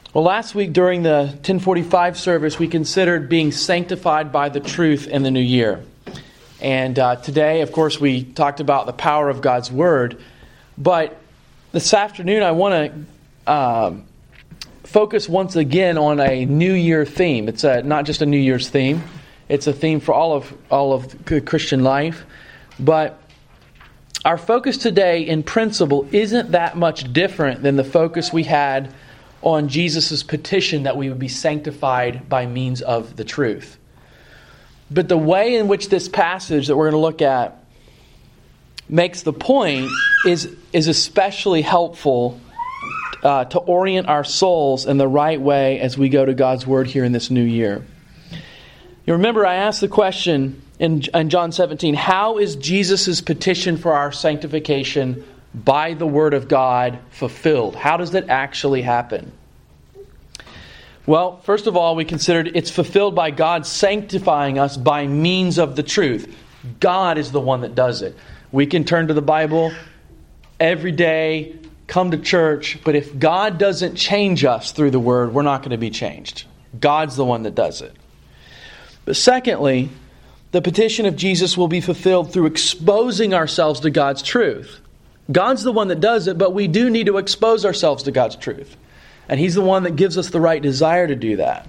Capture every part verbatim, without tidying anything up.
Well, last week during the ten forty-five service, we considered being sanctified by the truth in the new year. And uh, today, of course, we talked about the power of God's Word. But this afternoon, I want to uh, focus once again on a New Year theme. It's a, not just a New Year's theme. It's a theme for all of all of Christian life. But our focus today, in principle, isn't that much different than the focus we had on Jesus' petition that we would be sanctified by means of the truth. But the way in which this passage that we're going to look at makes the point is, is especially helpful uh, to orient our souls in the right way as we go to God's Word here in this new year. You remember I asked the question in, in John seventeen, how is Jesus' petition for our sanctification by the Word of God fulfilled? How does that actually happen? Well, first of all, we considered it's fulfilled by God sanctifying us by means of the truth. God is the one that does it. We can turn to the Bible every day, come to church, but if God doesn't change us through the Word, we're not going to be changed. God's the one that does it. But secondly, the petition of Jesus will be fulfilled through exposing ourselves to God's truth. God's the one that does it, but we do need to expose ourselves to God's truth. And He's the one that gives us the right desire to do that.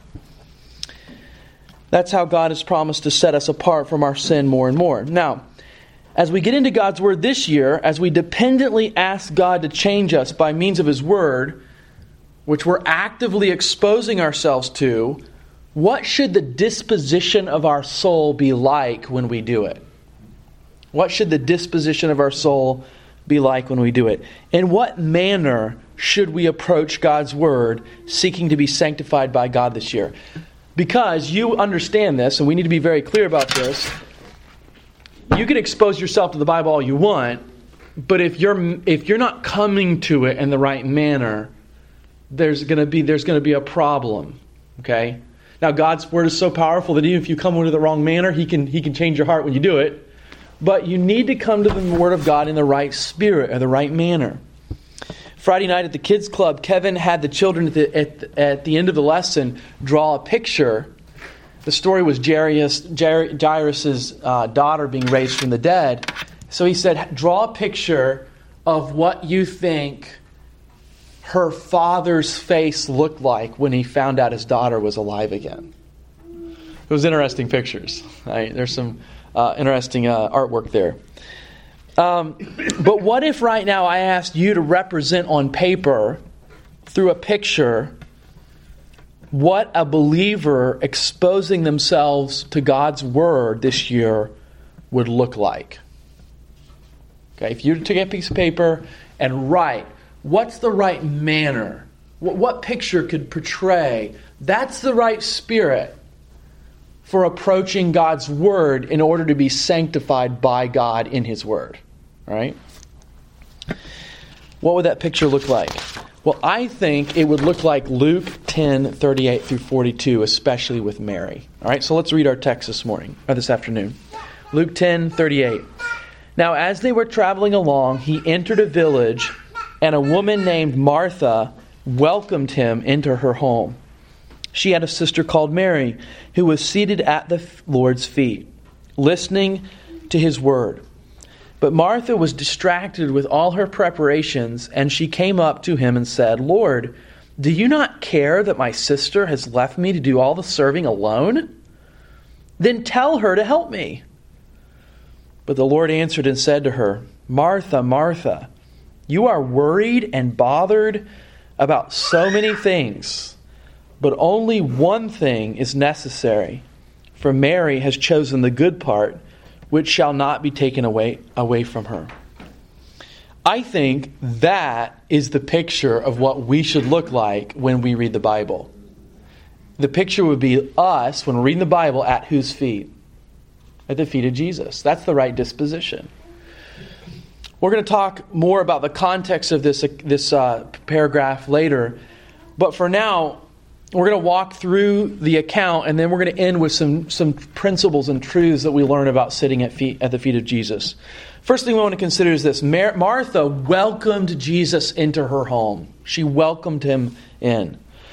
That's how God has promised to set us apart from our sin more and more. Now, as we get into God's Word this year, as we dependently ask God to change us by means of His Word, which we're actively exposing ourselves to, what should the disposition of our soul be like when we do it? What should the disposition of our soul be like when we do it? In what manner should we approach God's Word seeking to be sanctified by God this year? Because you understand this, and we need to be very clear about this. You can expose yourself to the Bible all you want, but if you're if you're not coming to it in the right manner, there's going to be there's going to be a problem. Okay? Now, God's Word is so powerful that even if you come into the wrong manner, He can He can change your heart when you do it. But you need to come to the Word of God in the right spirit or the right manner. Friday night at the kids club, Kevin had the children at the, at, the, at the end of the lesson draw a picture. The story was Jairus, Jairus' uh, daughter being raised from the dead. So he said, draw a picture of what you think her father's face looked like when he found out his daughter was alive again. It was interesting pictures. Right? There's some uh, interesting uh, artwork there. Um, but what if right now I asked you to represent on paper, through a picture, what a believer exposing themselves to God's Word this year would look like? Okay, if you took a piece of paper and write, what's the right manner? What, what picture could portray? That's the right spirit for approaching God's Word in order to be sanctified by God in His Word. All right? What would that picture look like? Well, I think it would look like Luke ten, thirty-eight through forty-two, especially with Mary. All right, so let's read our text this morning, or this afternoon. Luke ten, thirty-eight. Now, as they were traveling along, He entered a village, and a woman named Martha welcomed Him into her home. She had a sister called Mary, who was seated at the Lord's feet, listening to His word. But Martha was distracted with all her preparations, and she came up to Him and said, Lord, do you not care that my sister has left me to do all the serving alone? Then tell her to help me. But the Lord answered and said to her, Martha, Martha, you are worried and bothered about so many things, but only one thing is necessary. For Mary has chosen the good part, which shall not be taken away, away from her. I think that is the picture of what we should look like when we read the Bible. The picture would be us, when we're reading the Bible, at whose feet? At the feet of Jesus. That's the right disposition. We're going to talk more about the context of this, this uh, paragraph later. But for now, we're going to walk through the account, and then we're going to end with some, some principles and truths that we learn about sitting at feet at the feet of Jesus. First thing we want to consider is this. Mar- Martha welcomed Jesus into her home. She welcomed Him in.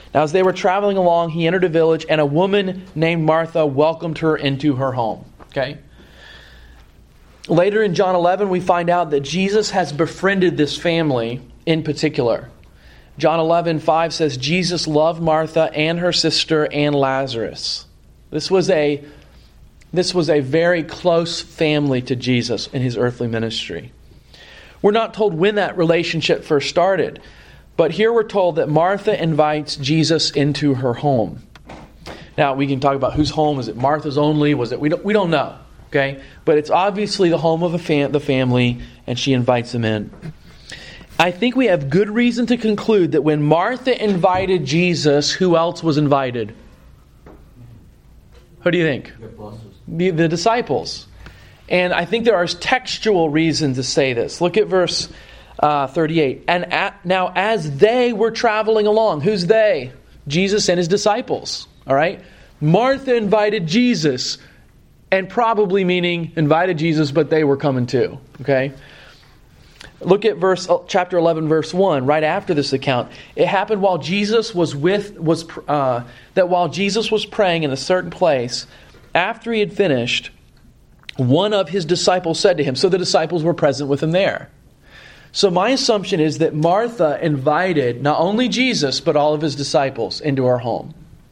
Now, as they were traveling along, he entered a village, and a woman named Martha welcomed her into her home. Okay? Later in John eleven, we find out that Jesus has befriended this family in particular. John eleven five says, Jesus loved Martha and her sister and Lazarus. This was a, this was a very close family to Jesus in his earthly ministry. We're not told when that relationship first started, but here we're told that Martha invites Jesus into her home. Now, we can talk about whose home. Is it Martha's only? Was it? We don't, we don't know. Okay? But it's obviously the home of a fam- the family, and she invites them in. I think we have good reason to conclude that when Martha invited Jesus, who else was invited? Who do you think? The, the disciples. And I think there are textual reasons to say this. Look at verse uh, thirty-eight. And at, now as they were traveling along, who's they? Jesus and his disciples. All right? Martha invited Jesus, and probably meaning invited Jesus, but they were coming too. Okay? Look at verse chapter eleven, verse one. Right after this account, it happened while Jesus was with was uh, that while Jesus was praying in a certain place, after he had finished, one of his disciples said to him. So the disciples were present with him there. So my assumption is that Martha invited not only Jesus but all of his disciples into her home.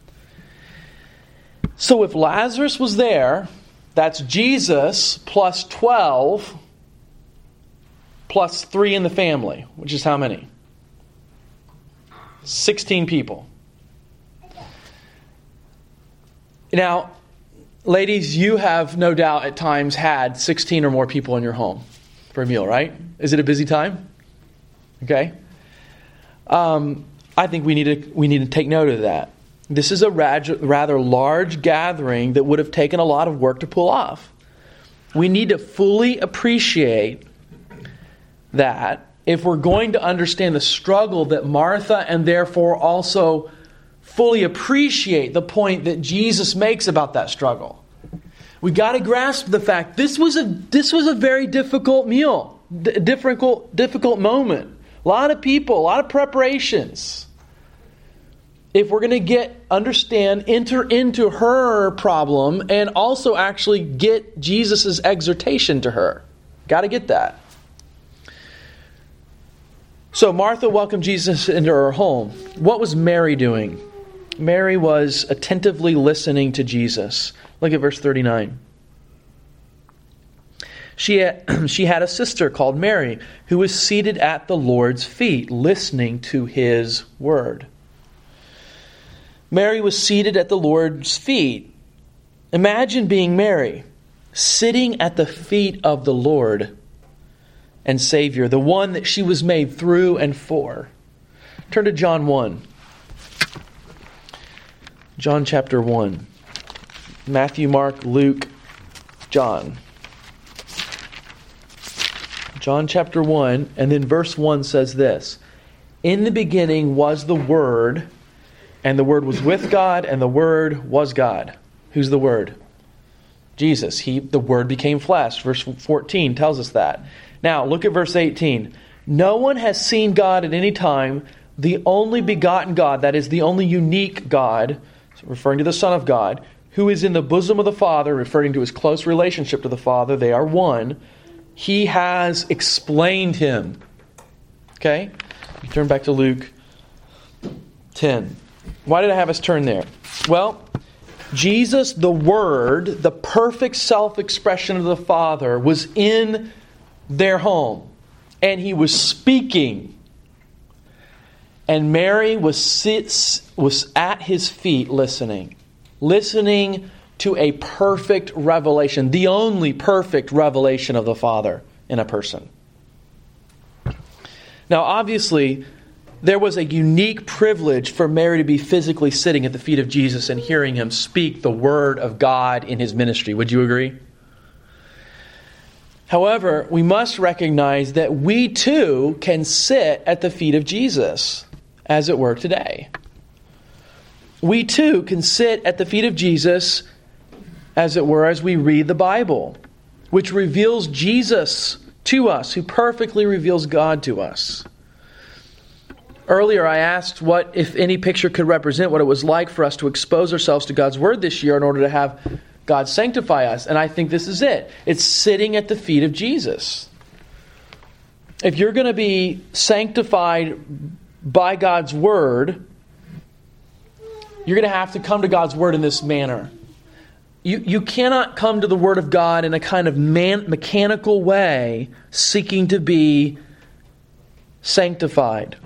So if Lazarus was there, that's Jesus plus twelve. Plus three in the family, which is how many? sixteen people. Now, ladies, you have no doubt at times had sixteen or more people in your home for a meal, right? Is it a busy time? Okay. Um, I think we need to we need to take note of that. This is a rather large gathering that would have taken a lot of work to pull off. We need to fully appreciate that if we're going to understand the struggle that Martha and therefore also fully appreciate the point that Jesus makes about that struggle, we got to grasp the fact this was a this was a very difficult meal, d- difficult difficult moment. A lot of people, a lot of preparations. If we're going to get understand, enter into her problem and also actually get Jesus' exhortation to her, got to get that. So Martha welcomed Jesus into her home. What was Mary doing? Mary was attentively listening to Jesus. Look at verse thirty-nine. She had, she had a sister called Mary who was seated at the Lord's feet, listening to his word. Mary was seated at the Lord's feet. Imagine being Mary, sitting at the feet of the Lord and Savior, the one that she was made through and for. Turn to John one. John chapter one. Matthew, Mark, Luke, John. John chapter one, and then verse one says this. In the beginning was the Word, and the Word was with God, and the Word was God. Who's the Word? Jesus. He, the Word became flesh. Verse fourteen tells us that. Now, look at verse eighteen. No one has seen God at any time. The only begotten God, that is the only unique God, referring to the Son of God, who is in the bosom of the Father, referring to his close relationship to the Father. They are one. He has explained him. Okay? You turn back to Luke ten. Why did I have us turn there? Well, Jesus, the Word, the perfect self-expression of the Father, was in their home. And he was speaking. And Mary was sits was at his feet listening. Listening to a perfect revelation. The only perfect revelation of the Father in a person. Now obviously, there was a unique privilege for Mary to be physically sitting at the feet of Jesus and hearing him speak the Word of God in his ministry. Would you agree? However, we must recognize that we too can sit at the feet of Jesus, as it were today. We too can sit at the feet of Jesus, as it were, as we read the Bible, which reveals Jesus to us, who perfectly reveals God to us. Earlier I asked what, if any picture could represent what it was like for us to expose ourselves to God's Word this year in order to have God sanctify us. And I think this is it. It's sitting at the feet of Jesus. If you're going to be sanctified by God's Word, you're going to have to come to God's Word in this manner. You, you cannot come to the Word of God in a kind of man, mechanical way, seeking to be sanctified.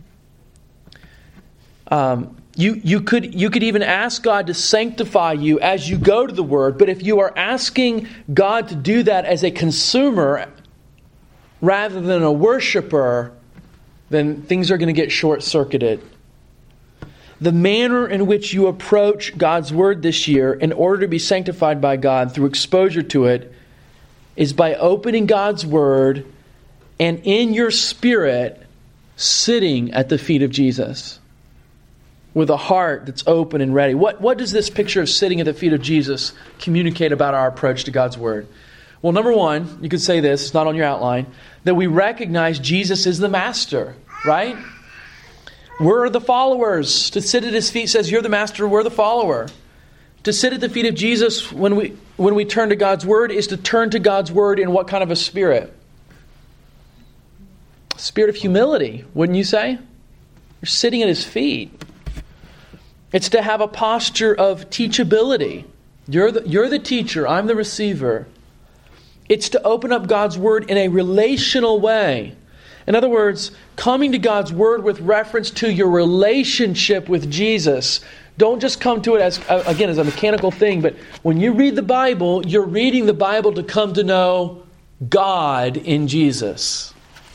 Um, you, you could you could even ask God to sanctify you as you go to the Word, but if you are asking God to do that as a consumer rather than a worshiper, then things are going to get short-circuited. The manner in which you approach God's Word this year in order to be sanctified by God through exposure to it is by opening God's Word and in your spirit sitting at the feet of Jesus with a heart that's open and ready. What, what does this picture of sitting at the feet of Jesus communicate about our approach to God's Word? Well, number one, you could say this, it's not on your outline, that we recognize Jesus is the master, right? We're the followers. To sit at His feet says you're the master, we're the follower. To sit at the feet of Jesus when we when we turn to God's Word is to turn to God's Word in what kind of a spirit? Spirit of humility, wouldn't you say? You're sitting at His feet. It's to have a posture of teachability. You're the, you're the teacher, I'm the receiver. It's to open up God's Word in a relational way. In other words, coming to God's Word with reference to your relationship with Jesus. Don't just come to it as, again, as a mechanical thing, but when you read the Bible, you're reading the Bible to come to know God in Jesus.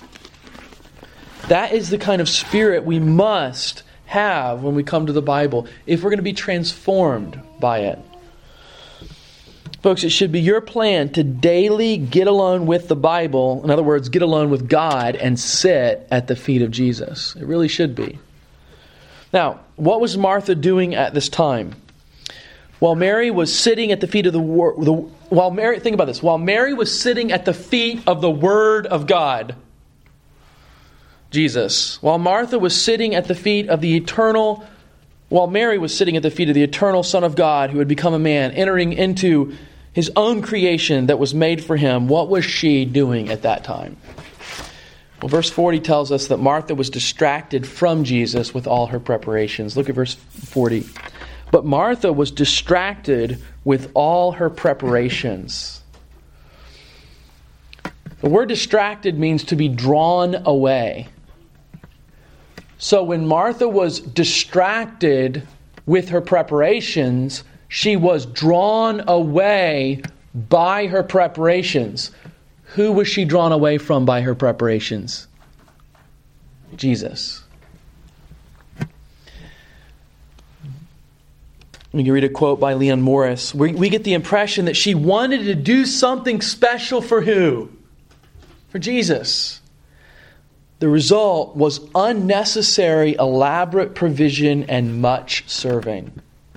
That is the kind of spirit we must have when we come to the Bible if we're going to be transformed by it. Folks, it should be your plan to daily get alone with the Bible. In other words, get alone with God and sit at the feet of Jesus. It really should be. Now, what was Martha doing at this time? While Mary was sitting at the feet of the, the while Mary, think about this. While Mary was sitting at the feet of the Word of God, Jesus, while Martha was sitting at the feet of the eternal, while Mary was sitting at the feet of the eternal Son of God who had become a man, entering into His own creation that was made for Him, what was she doing at that time? Well, verse forty tells us that Martha was distracted from Jesus with all her preparations. Look at verse forty. But Martha was distracted with all her preparations. The word distracted means to be drawn away. So when Martha was distracted with her preparations, she was drawn away by her preparations. Who was she drawn away from by her preparations? Jesus. We can read a quote by Leon Morris. We, we get the impression that she wanted to do something special for who? For Jesus. The result was unnecessary, elaborate provision and much serving.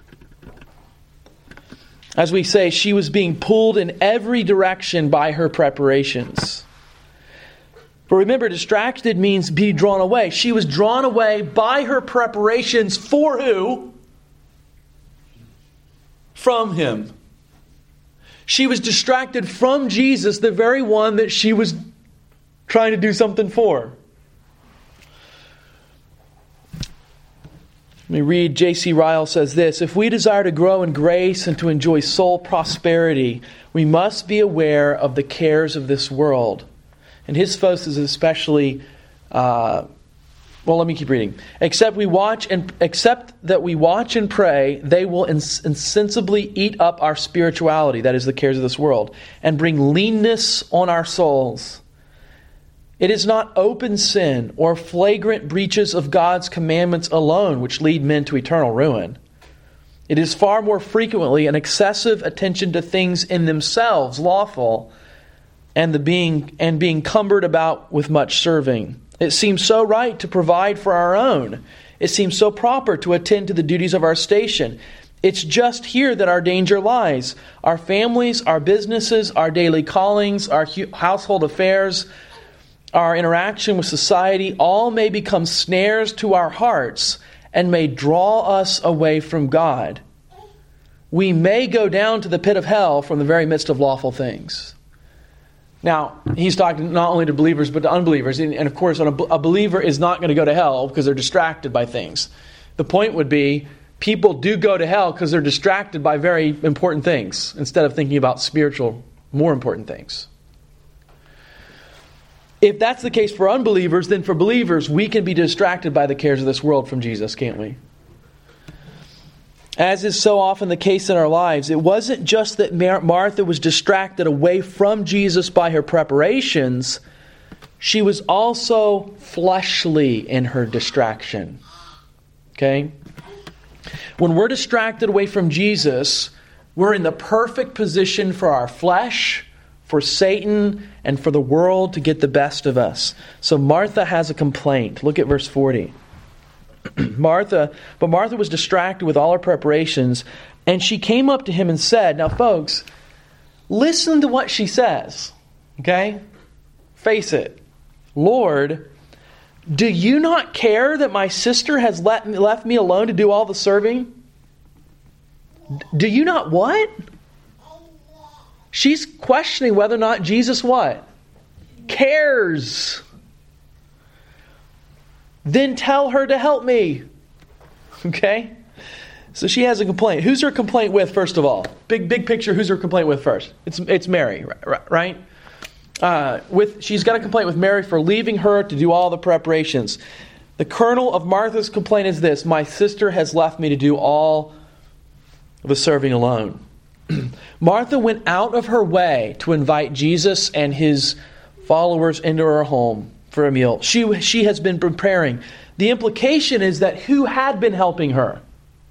As we say, she was being pulled in every direction by her preparations. But remember, distracted means be drawn away. She was drawn away by her preparations for who? From Him. She was distracted from Jesus, the very one that she was trying to do something for. Let me read. J C Ryle says this: if we desire to grow in grace and to enjoy soul prosperity, we must be aware of the cares of this world. And his focus is especially, uh, well, let me keep reading. Except we watch and except that we watch and pray, they will ins- insensibly eat up our spirituality, that is the cares of this world, and bring leanness on our souls. It is not open sin or flagrant breaches of God's commandments alone which lead men to eternal ruin. It is far more frequently an excessive attention to things in themselves lawful and the being and being cumbered about with much serving. It seems so right to provide for our own. It seems so proper to attend to the duties of our station. It's just here that our danger lies. Our families, our businesses, our daily callings, our household affairs, our interaction with society, all may become snares to our hearts and may draw us away from God. We may go down to the pit of hell from the very midst of lawful things. Now, he's talking not only to believers, but to unbelievers. And, and of course, a, a believer is not going to go to hell because they're distracted by things. The point would be, people do go to hell because they're distracted by very important things instead of thinking about spiritual, more important things. If that's the case for unbelievers, then for believers, we can be distracted by the cares of this world from Jesus, can't we? As is so often the case in our lives, it wasn't just that Mar- Martha was distracted away from Jesus by her preparations. She was also fleshly in her distraction. Okay? When we're distracted away from Jesus, we're in the perfect position for our flesh, for Satan, and for the world to get the best of us. So Martha has a complaint. Look at verse forty. Martha, but Martha was distracted with all her preparations, and she came up to him and said, now folks, listen to what she says. Okay? Face it. Lord, do you not care that my sister has let me, left me alone to do all the serving? Do you not what? She's questioning whether or not Jesus what? Cares. Then tell her to help me. Okay? So she has a complaint. Who's her complaint with, first of all? Big big picture, who's her complaint with first? It's it's Mary, right? Uh, with she's got a complaint with Mary for leaving her to do all the preparations. The kernel of Martha's complaint is this: my sister has left me to do all the serving alone. Martha went out of her way to invite Jesus and his followers into her home for a meal. She, she has been preparing. The implication is that who had been helping her?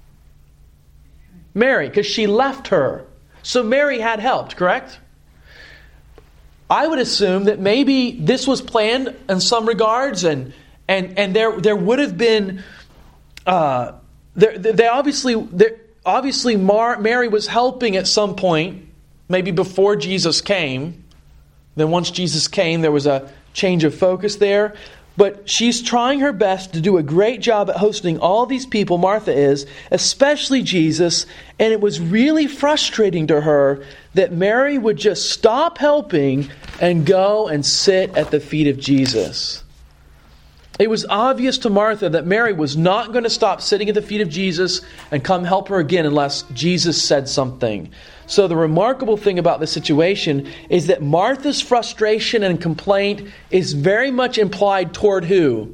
Mary, because she left her. So Mary had helped, correct? I would assume that maybe this was planned in some regards, and and and there there would have been uh, there they obviously there, obviously Mar, Mary was helping at some point, maybe before Jesus came. Then once Jesus came, there was a change of focus there. But she's trying her best to do a great job at hosting all these people, Martha is, especially Jesus. And it was really frustrating to her that Mary would just stop helping and go and sit at the feet of Jesus. It was obvious to Martha that Mary was not going to stop sitting at the feet of Jesus and come help her again unless Jesus said something. So the remarkable thing about this situation is that Martha's frustration and complaint is very much implied toward who?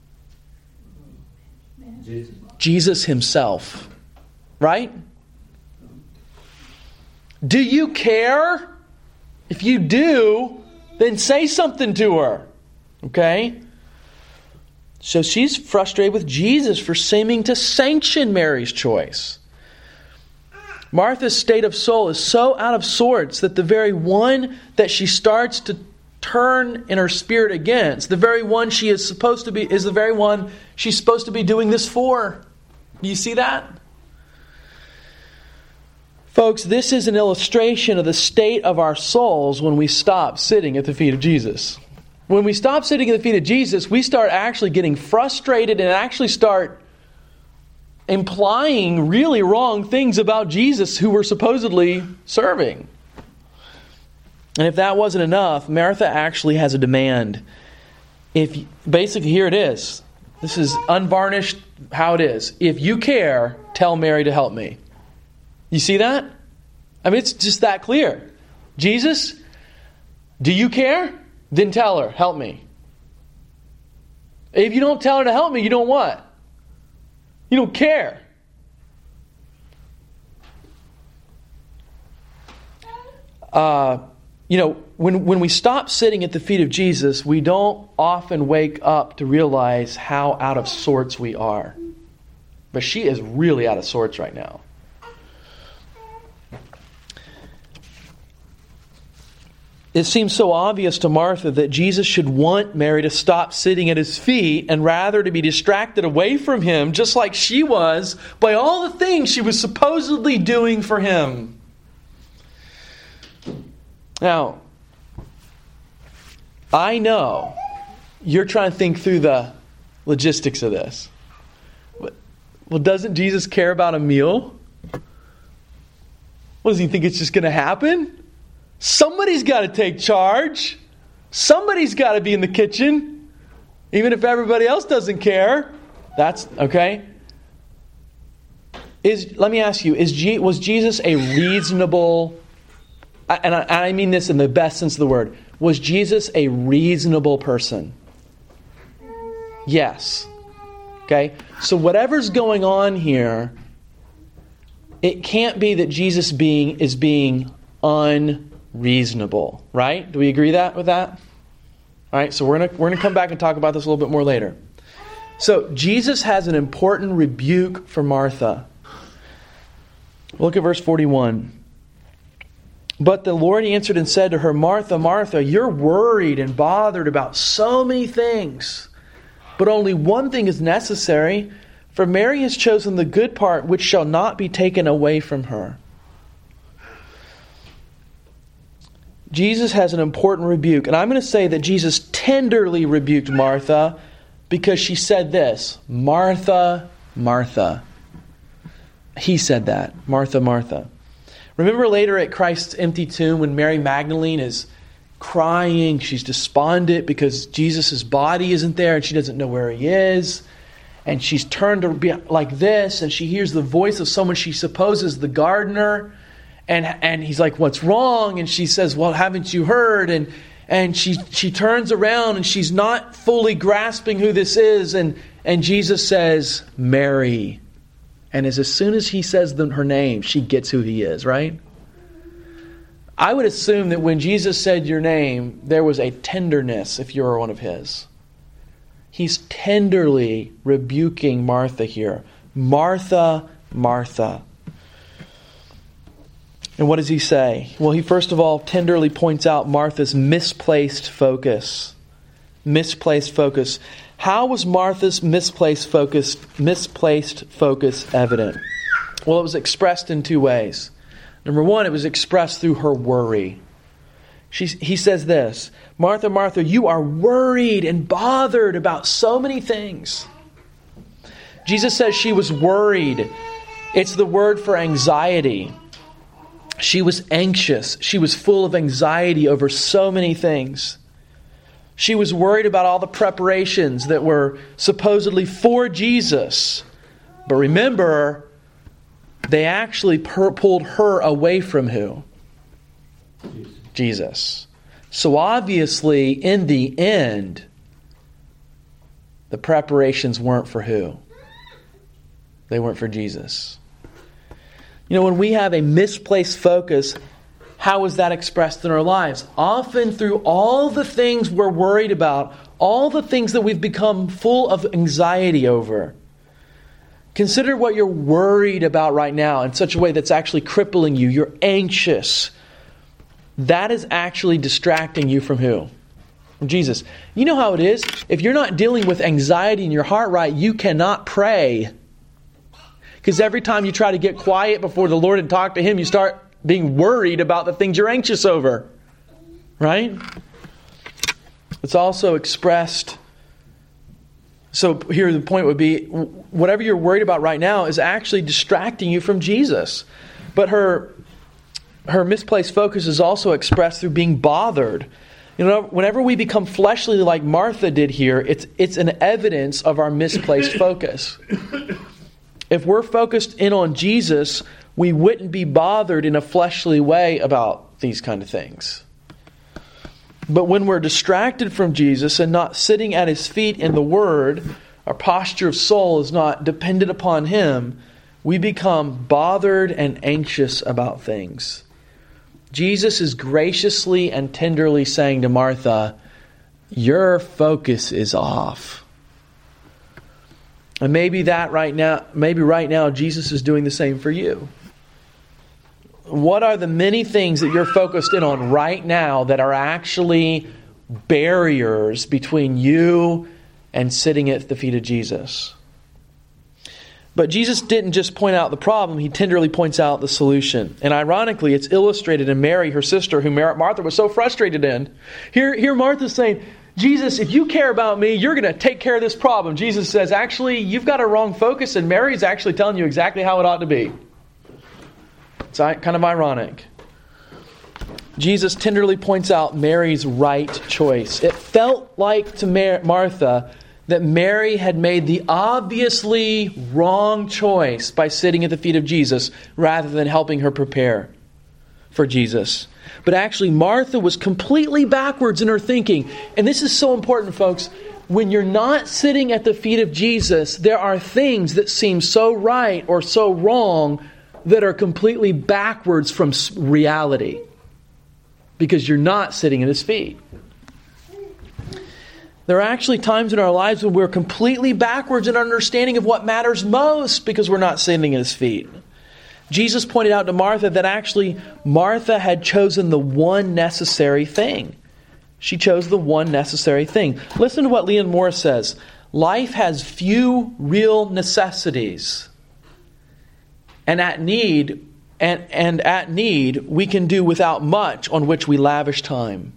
Jesus, Jesus himself. Right? Do you care? If you do, then say something to her. Okay? So she's frustrated with Jesus for seeming to sanction Mary's choice. Martha's state of soul is so out of sorts that the very one that she starts to turn in her spirit against, the very one she is supposed to be, is the very one she's supposed to be doing this for. Do you see that? Folks, this is an illustration of the state of our souls when we stop sitting at the feet of Jesus. When we stop sitting at the feet of Jesus, we start actually getting frustrated and actually start implying really wrong things about Jesus who we're supposedly serving. And if that wasn't enough, Martha actually has a demand. If basically, here it is. This is unvarnished how it is. If you care, tell Mary to help me. You see that? I mean, it's just that clear. Jesus, do you care? Then tell her, help me. If you don't tell her to help me, you don't what? You don't care. Uh, you know, when, when we stop sitting at the feet of Jesus, we don't often wake up to realize how out of sorts we are. But she is really out of sorts right now. It seems so obvious to Martha that Jesus should want Mary to stop sitting at his feet and rather to be distracted away from him, just like she was, by all the things she was supposedly doing for him. Now, I know you're trying to think through the logistics of this. Well, doesn't Jesus care about a meal? What, does he think it's just going to happen? Somebody's got to take charge. Somebody's got to be in the kitchen. Even if everybody else doesn't care. That's, okay? Is Let me ask you, is G, was Jesus a reasonable, and I, and I mean this in the best sense of the word, was Jesus a reasonable person? Yes. Okay? So whatever's going on here, it can't be that Jesus being is being unreasonable, right? Do we agree that with that? All right, so we're going to we're going to come back and talk about this a little bit more later. So Jesus has an important rebuke for Martha. Look at verse forty-one. But the Lord answered and said to her, Martha, Martha, you're worried and bothered about so many things. But only one thing is necessary, for Mary has chosen the good part which shall not be taken away from her. Jesus has an important rebuke. And I'm going to say that Jesus tenderly rebuked Martha because she said this, Martha, Martha. He said that, Martha, Martha. Remember later at Christ's empty tomb when Mary Magdalene is crying, she's despondent because Jesus' body isn't there and she doesn't know where he is. And she's turned to be like this and she hears the voice of someone she supposes the gardener. And and he's like, what's wrong? And she says, well, haven't you heard? And and she she turns around and she's not fully grasping who this is. And, and Jesus says, Mary. And as, as soon as he says the, her name, she gets who he is, right? I would assume that when Jesus said your name, there was a tenderness if you were one of his. He's tenderly rebuking Martha here. Martha, Martha. And what does he say? Well, he first of all tenderly points out Martha's misplaced focus. Misplaced focus. How was Martha's misplaced focus, misplaced focus evident? Well, it was expressed in two ways. Number one, it was expressed through her worry. She, he says this, Martha, Martha, you are worried and bothered about so many things. Jesus says she was worried. It's the word for anxiety. She was anxious. She was full of anxiety over so many things. She was worried about all the preparations that were supposedly for Jesus. But remember, they actually per- pulled her away from who? Jesus. Jesus. So obviously, in the end, the preparations weren't for who? They weren't for Jesus. You know, when we have a misplaced focus, how is that expressed in our lives? Often through all the things we're worried about, all the things that we've become full of anxiety over. Consider what you're worried about right now in such a way that's actually crippling you. You're anxious. That is actually distracting you from who? From Jesus. You know how it is? If you're not dealing with anxiety in your heart right, you cannot pray. Because every time you try to get quiet before the Lord and talk to Him, you start being worried about the things you're anxious over. Right? It's also expressed. So here the point would be, whatever you're worried about right now is actually distracting you from Jesus. But her her misplaced focus is also expressed through being bothered. You know, whenever we become fleshly like Martha did here, it's it's an evidence of our misplaced focus. If we're focused in on Jesus, we wouldn't be bothered in a fleshly way about these kind of things. But when we're distracted from Jesus and not sitting at His feet in the Word, our posture of soul is not dependent upon Him, we become bothered and anxious about things. Jesus is graciously and tenderly saying to Martha, your focus is off. And maybe that right now, maybe right now Jesus is doing the same for you. What are the many things that you're focused in on right now that are actually barriers between you and sitting at the feet of Jesus? But Jesus didn't just point out the problem, He tenderly points out the solution. And ironically, it's illustrated in Mary, her sister, who Martha was so frustrated in. Here, here Martha's saying, Jesus, if you care about me, you're going to take care of this problem. Jesus says, actually, you've got a wrong focus, and Mary's actually telling you exactly how it ought to be. It's kind of ironic. Jesus tenderly points out Mary's right choice. It felt like to Mar- Martha that Mary had made the obviously wrong choice by sitting at the feet of Jesus rather than helping her prepare for Jesus. But actually, Martha was completely backwards in her thinking. And this is so important, folks. When you're not sitting at the feet of Jesus, there are things that seem so right or so wrong that are completely backwards from reality. Because you're not sitting at His feet. There are actually times in our lives when we're completely backwards in our understanding of what matters most because we're not sitting at His feet. Jesus pointed out to Martha that actually Martha had chosen the one necessary thing. She chose the one necessary thing. Listen to what Leon Morris says. Life has few real necessities. And at need, and, and at need, we can do without much on which we lavish time.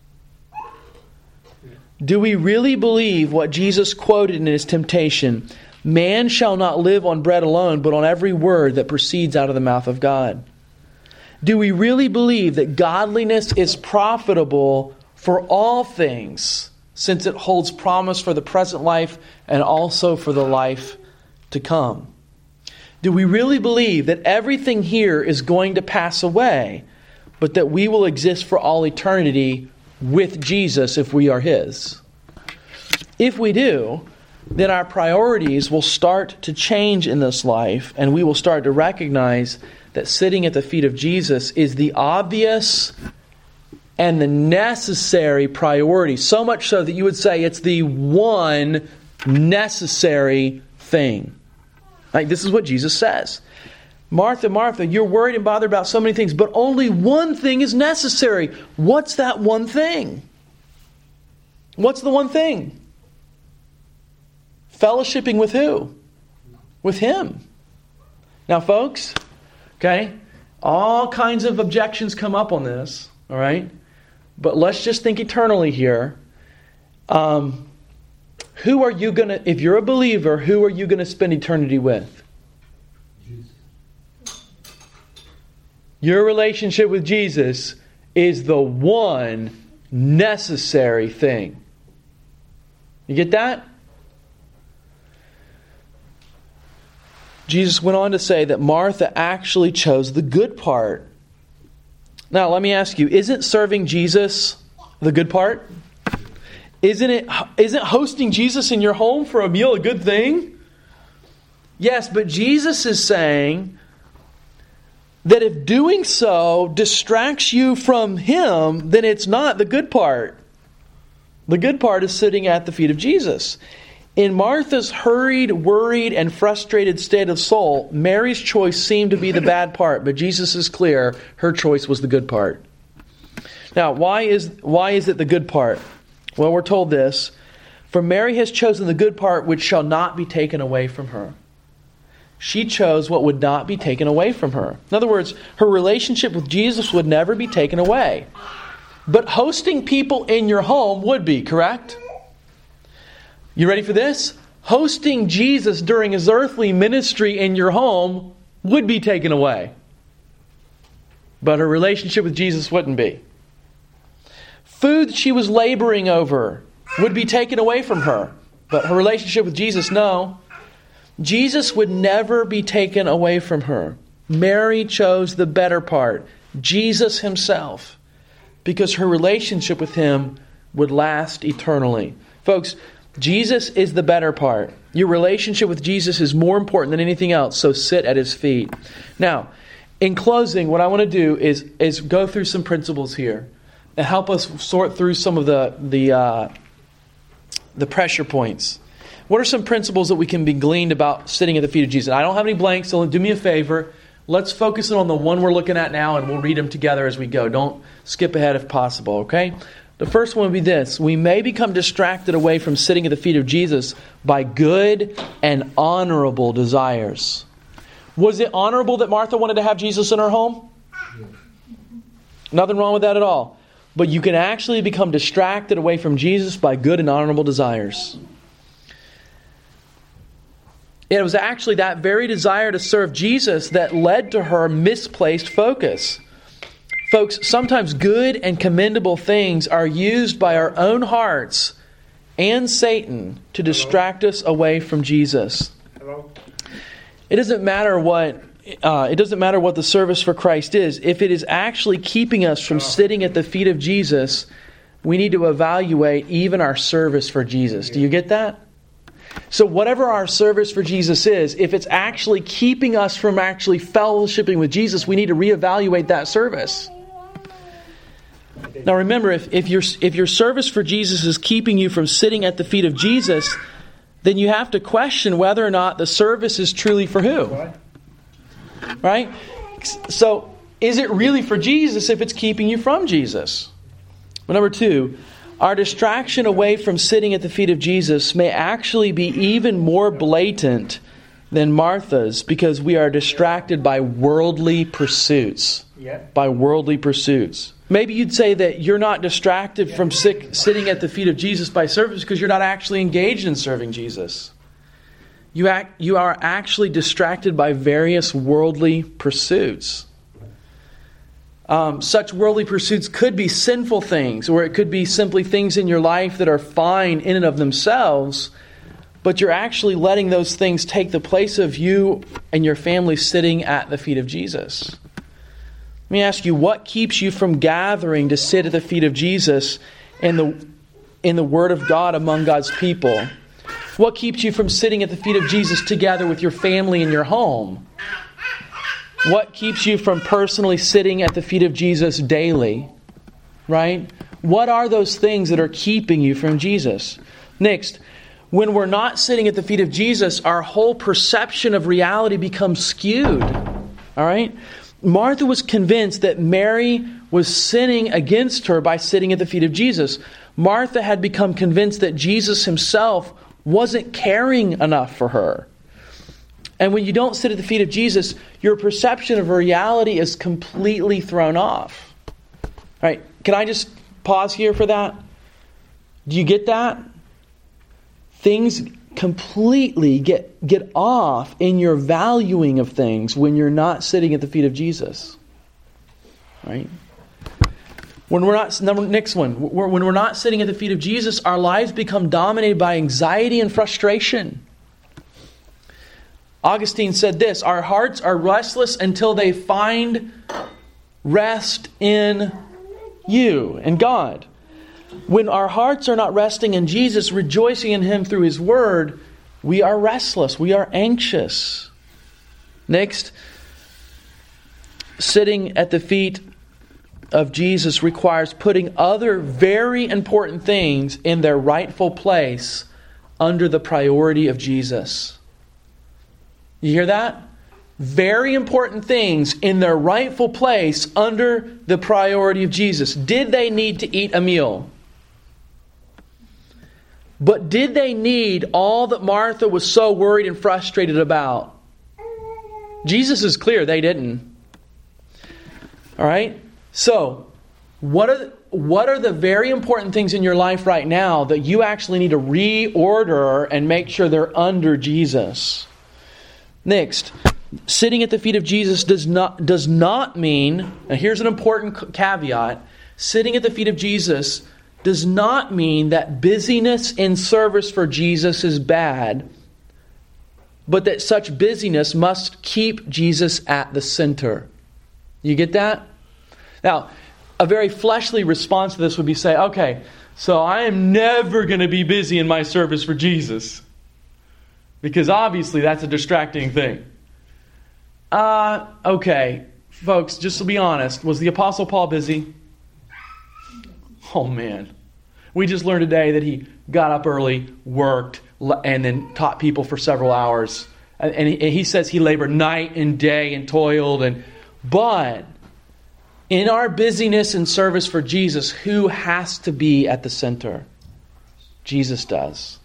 Do we really believe what Jesus quoted in His temptation? Man shall not live on bread alone, but on every word that proceeds out of the mouth of God. Do we really believe that godliness is profitable for all things, since it holds promise for the present life and also for the life to come? Do we really believe that everything here is going to pass away, but that we will exist for all eternity with Jesus if we are His? If we do, then our priorities will start to change in this life, and we will start to recognize that sitting at the feet of Jesus is the obvious and the necessary priority. So much so that you would say it's the one necessary thing. Like, this is what Jesus says. Martha, Martha, you're worried and bothered about so many things, but only one thing is necessary. What's that one thing? What's the one thing? Fellowshipping with who? With Him. Now, folks, okay, all kinds of objections come up on this, all right? But let's just think eternally here. Um, who are you going to, if you're a believer, who are you going to spend eternity with? Your relationship with Jesus is the one necessary thing. You get that? Jesus went on to say that Martha actually chose the good part. Now, let me ask you, isn't serving Jesus the good part? Isn't it, isn't hosting Jesus in your home for a meal a good thing? Yes, but Jesus is saying that if doing so distracts you from Him, then it's not the good part. The good part is sitting at the feet of Jesus. In Martha's hurried, worried, and frustrated state of soul, Mary's choice seemed to be the bad part, but Jesus is clear, her choice was the good part. Now, why is, why is it the good part? Well, we're told this, for Mary has chosen the good part which shall not be taken away from her. She chose what would not be taken away from her. In other words, her relationship with Jesus would never be taken away. But hosting people in your home would be, correct? You ready for this? Hosting Jesus during His earthly ministry in your home would be taken away. But her relationship with Jesus wouldn't be. Food she was laboring over would be taken away from her. But her relationship with Jesus, no. Jesus would never be taken away from her. Mary chose the better part, Jesus Himself, because her relationship with Him would last eternally. Folks, Jesus is the better part. Your relationship with Jesus is more important than anything else, so sit at His feet. Now, in closing, what I want to do is, is go through some principles here and help us sort through some of the, the, uh, the pressure points. What are some principles that we can be gleaned about sitting at the feet of Jesus? I don't have any blanks, so do me a favor. Let's focus on the one we're looking at now, and we'll read them together as we go. Don't skip ahead if possible, okay? The first one would be this. We may become distracted away from sitting at the feet of Jesus by good and honorable desires. Was it honorable that Martha wanted to have Jesus in her home? Nothing wrong with that at all. but you can actually become distracted away from Jesus by good and honorable desires. It was actually that very desire to serve Jesus that led to her misplaced focus. Folks, sometimes good and commendable things are used by our own hearts and Satan to distract us away from Jesus. Hello? It doesn't matter what uh, it doesn't matter what the service for Christ is. If it is actually keeping us from sitting at the feet of Jesus, we need to evaluate even our service for Jesus. Do you get that? So whatever our service for Jesus is, if it's actually keeping us from actually fellowshipping with Jesus, we need to reevaluate that service. Now remember, if, if, your, if your service for Jesus is keeping you from sitting at the feet of Jesus, then you have to question whether or not the service is truly for who? Right? So, is it really for Jesus if it's keeping you from Jesus? Well, number two, our distraction away from sitting at the feet of Jesus may actually be even more blatant than Martha's because we are distracted by worldly pursuits. Yeah. By worldly pursuits. Maybe you'd say that you're not distracted from sick, sitting at the feet of Jesus by service because you're not actually engaged in serving Jesus. You act, you are actually distracted by various worldly pursuits. Um, such worldly pursuits could be sinful things, or it could be simply things in your life that are fine in and of themselves, but you're actually letting those things take the place of you and your family sitting at the feet of Jesus. Let me ask you, what keeps you from gathering to sit at the feet of Jesus in the, in the Word of God among God's people? What keeps you from sitting at the feet of Jesus together with your family in your home? What keeps you from personally sitting at the feet of Jesus daily? Right? What are those things that are keeping you from Jesus? Next, when we're not sitting at the feet of Jesus, our whole perception of reality becomes skewed. All right? Martha was convinced that Mary was sinning against her by sitting at the feet of Jesus. Martha had become convinced that Jesus himself wasn't caring enough for her. And when you don't sit at the feet of Jesus, your perception of reality is completely thrown off. All right, can I just pause here for that? Do you get that? Things completely get, get off in your valuing of things when you're not sitting at the feet of Jesus. Right? When we're not, number, next one, when we're not sitting at the feet of Jesus, our lives become dominated by anxiety and frustration. Augustine said this, our hearts are restless until they find rest in you and God. When our hearts are not resting in Jesus, rejoicing in Him through His Word, we are restless, we are anxious. Next, sitting at the feet of Jesus requires putting other very important things in their rightful place under the priority of Jesus. You hear that? Very important things in their rightful place under the priority of Jesus. Did they need to eat a meal? But did they need all that Martha was so worried and frustrated about? Jesus is clear they didn't. All right? So, what are the, what are the very important things in your life right now that you actually need to reorder and make sure they're under Jesus? Next, sitting at the feet of Jesus does not does not mean, and here's an important caveat, sitting at the feet of Jesus does not mean that busyness in service for Jesus is bad, but that such busyness must keep Jesus at the center. You get that? Now, a very fleshly response to this would be say, okay, so I am never going to be busy in my service for Jesus. Because obviously that's a distracting thing. Uh, okay, folks, just to be honest, was the Apostle Paul busy? Oh man. We just learned today that he got up early, worked, and then taught people for several hours. And he, he says he labored night and day and toiled. And but in our busyness and service for Jesus, who has to be at the center? Jesus does.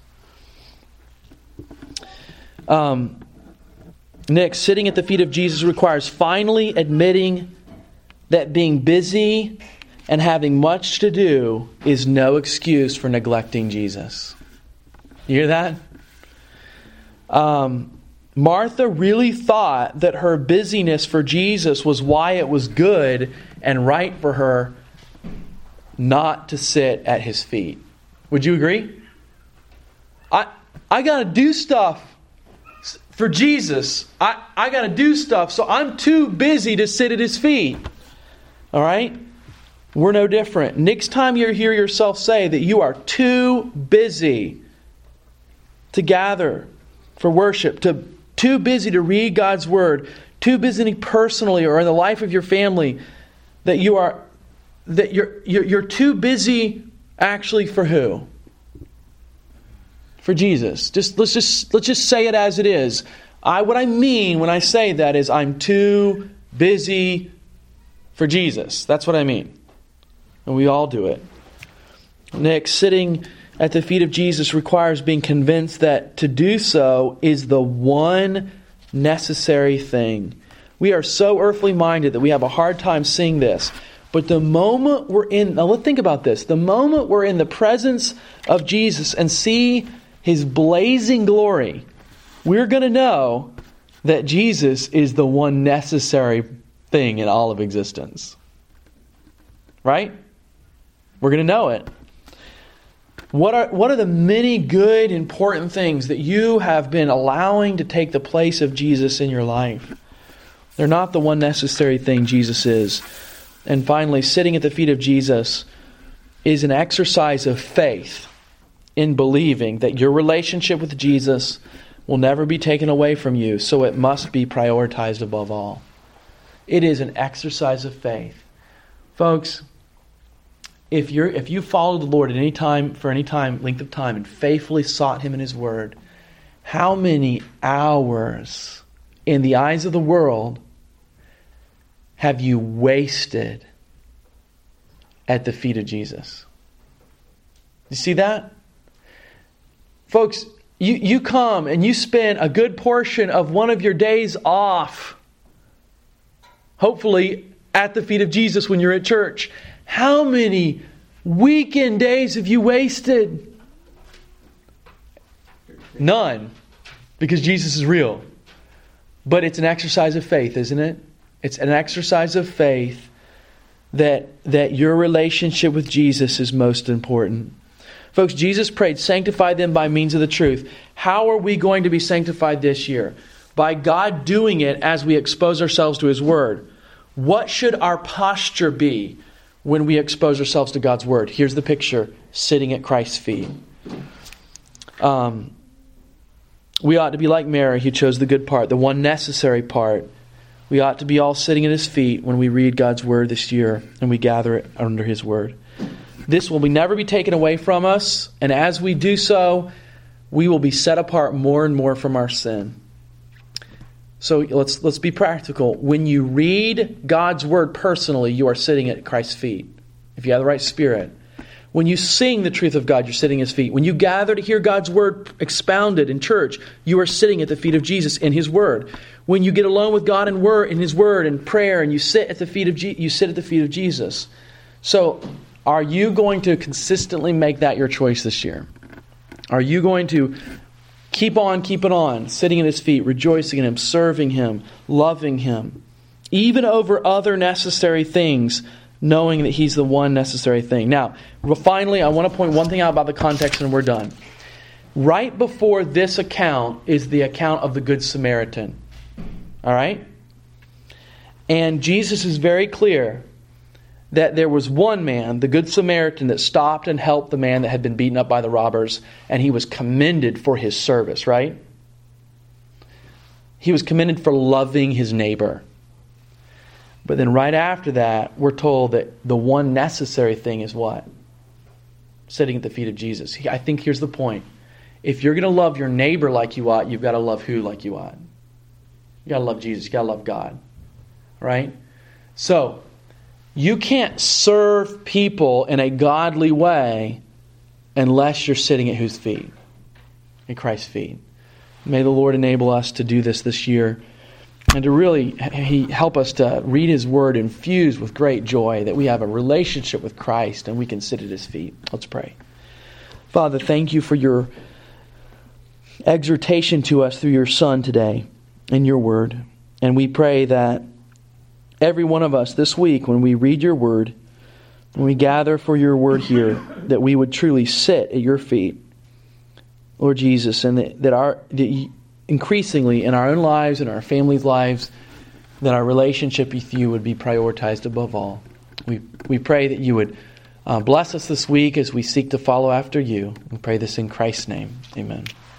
Um, next, sitting at the feet of Jesus requires finally admitting that being busy and having much to do is no excuse for neglecting Jesus. You hear that? Um, Martha really thought that her busyness for Jesus was why it was good and right for her not to sit at His feet. Would you agree? I I got to do stuff for Jesus. I, I got to do stuff, so I'm too busy to sit at His feet. All right? We're no different. Next time you hear yourself say that you are too busy to gather for worship, to too busy to read God's Word, too busy personally or in the life of your family, that you are that you're you're, you're too busy actually for who? For Jesus. Just let's just let's just say it as it is. I what I mean when I say that is I'm too busy for Jesus. That's what I mean. And we all do it. Next, sitting at the feet of Jesus requires being convinced that to do so is the one necessary thing. We are so earthly minded that we have a hard time seeing this. But the moment we're in, now let's think about this. The moment we're in the presence of Jesus and see His blazing glory, we're going to know that Jesus is the one necessary thing in all of existence. Right? We're going to know it. What are what are the many good, important things that you have been allowing to take the place of Jesus in your life? They're not the one necessary thing Jesus is. And finally, sitting at the feet of Jesus is an exercise of faith in believing that your relationship with Jesus will never be taken away from you, so it must be prioritized above all. It is an exercise of faith. Folks, If you're if you followed the Lord at any time for any time length of time and faithfully sought Him in His Word, how many hours in the eyes of the world have you wasted at the feet of Jesus? You see that? Folks, you, you come and you spend a good portion of one of your days off, hopefully at the feet of Jesus when you're at church. How many weekend days have you wasted? None. Because Jesus is real. But it's an exercise of faith, isn't it? It's an exercise of faith that, that your relationship with Jesus is most important. Folks, Jesus prayed, sanctify them by means of the truth. How are we going to be sanctified this year? By God doing it as we expose ourselves to His Word. What should our posture be when we expose ourselves to God's Word? Here's the picture, sitting at Christ's feet. Um, we ought to be like Mary, who chose the good part, the one necessary part. We ought to be all sitting at His feet when we read God's Word this year and we gather it under His Word. This will be never be taken away from us, and as we do so, we will be set apart more and more from our sin. So let's let's be practical. When you read God's Word personally, you are sitting at Christ's feet. If you have the right spirit. When you sing the truth of God, you're sitting at His feet. When you gather to hear God's Word expounded in church, you are sitting at the feet of Jesus in His Word. When you get alone with God in Word, in His Word, and prayer, and you sit at the feet of Je- you sit at the feet of Jesus. So, are you going to consistently make that your choice this year? Are you going to keep on, keep it on, sitting at His feet, rejoicing in Him, serving Him, loving Him, even over other necessary things, knowing that He's the one necessary thing? Now, finally, I want to point one thing out about the context and we're done. Right before this account is the account of the Good Samaritan. All right? And Jesus is very clear that there was one man, the Good Samaritan, that stopped and helped the man that had been beaten up by the robbers, and he was commended for his service, right? He was commended for loving his neighbor. But then right after that, we're told that the one necessary thing is what? Sitting at the feet of Jesus. I think here's the point. If you're going to love your neighbor like you ought, you've got to love who like you ought? You got to love Jesus. You got to love God. Right? So, you can't serve people in a godly way unless you're sitting at whose feet? At Christ's feet. May the Lord enable us to do this this year. And to really he help us to read His Word infused with great joy, that we have a relationship with Christ and we can sit at His feet. Let's pray. Father, thank you for your exhortation to us through your Son today in your Word. And we pray that every one of us this week, when we read your Word, when we gather for your Word here, that we would truly sit at your feet, Lord Jesus, and that, that our that increasingly in our own lives and our families' lives, that our relationship with you would be prioritized above all. We we pray that you would uh, bless us this week as we seek to follow after you. We pray this in Christ's name. Amen.